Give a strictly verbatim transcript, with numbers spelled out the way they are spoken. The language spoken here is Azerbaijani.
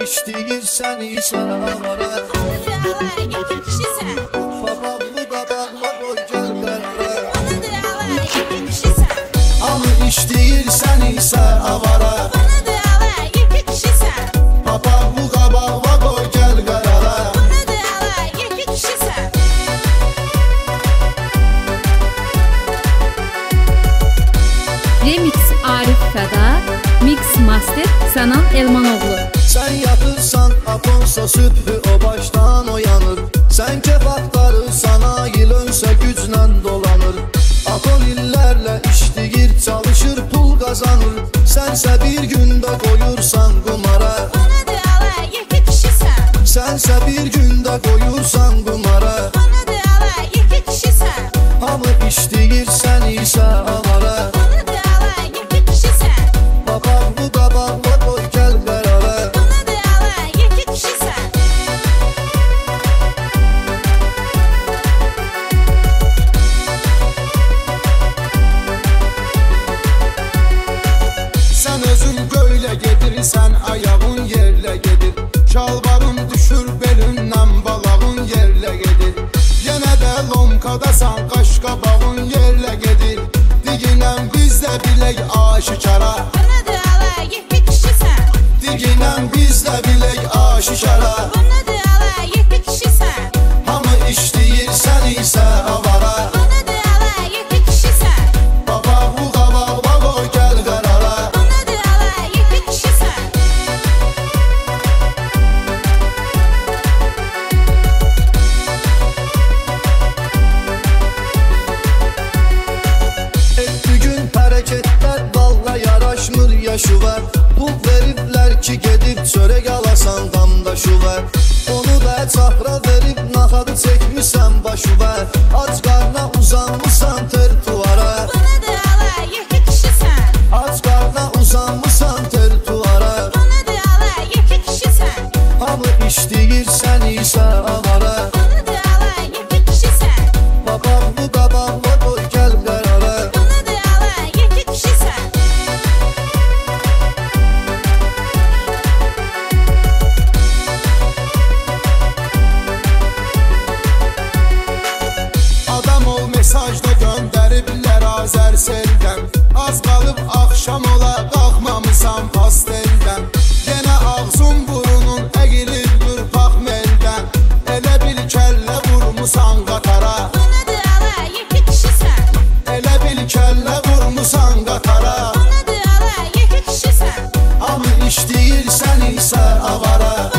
işləyirsən isə avara. Anadır ala iki kişisən. Babamlı qabaqla qoy gəl qərara. Anadır ala iki kişisən. Hamı işləyirsən isə avara. Anadır ala iki kişisən. Babamlı qabaqla qoy gəl qərara. Anadır ala iki kişisən. Remix Arif Fəda, Mix Master Sənan Elmanoğlu. Sən yatırsan Afonso sübhü o başdan oyanır. Sən kebabları sana il önsə güclə dolanır. Afon illərlə işləyir, çalışır, pul qazanır. Sənsə bir gündə qoyursan qumara. Anadır ala iki kişisən. Sənsə bir gündə qoyursan qumara. Anadır ala iki kişisən. Hamı işləyirsən isə avara. Anadır ala iki kişisən. Babamlı qabaqla qoy gəl qərara. Anadır ala iki kişisən. Sən özün göylə gedirsən, ayağın yerlə gedir. Şalvarın düşür belindən, balağın yerlə gedir. Yenə də lomkadasan, qaşqabağın yerlə gedir. Diginən bizdə bilək aşikara. Anadır ala iki kişisən. Diginən bizdə bilək aşikara. Anadır ala iki kişisən. Hamı işləyirsən isə avara. Anadır ala iki kişisən. Babaqlı qabaqla qoy gəl qərara. Anadır ala iki kişisən. Bir gün hərəkətlər valla yaraşmır yaşıva. Pul veriblər ki gedib çörək alasan damda şuva. Onu da çapra verib naxadı çəkmisən başıva. Ac qarna uzanmısan tertuvara. Anadır ala iki kişisən. Ac qarna uzanmısan tertuvara. Anadır ala iki kişisən. Hamı işləyirsən isə avara. Anadır ala iki kişisən. Babamlı qabaqla qoy gəl qərara. Anadır ala iki kişisən. Adam ol mesajda göndəriblər Azərseldən. Az qalıb axşam ola qalxmamısan pasteldən. Yenə ağzın burunun əqilir qırpaq meldən. Elə bil kəllə vurmusan qatara. Anadır ala iki kişisən. Elə bil kəllə vurmusan qatara. Anadır ala iki kişisən. Hamı işləyirsən isə avara.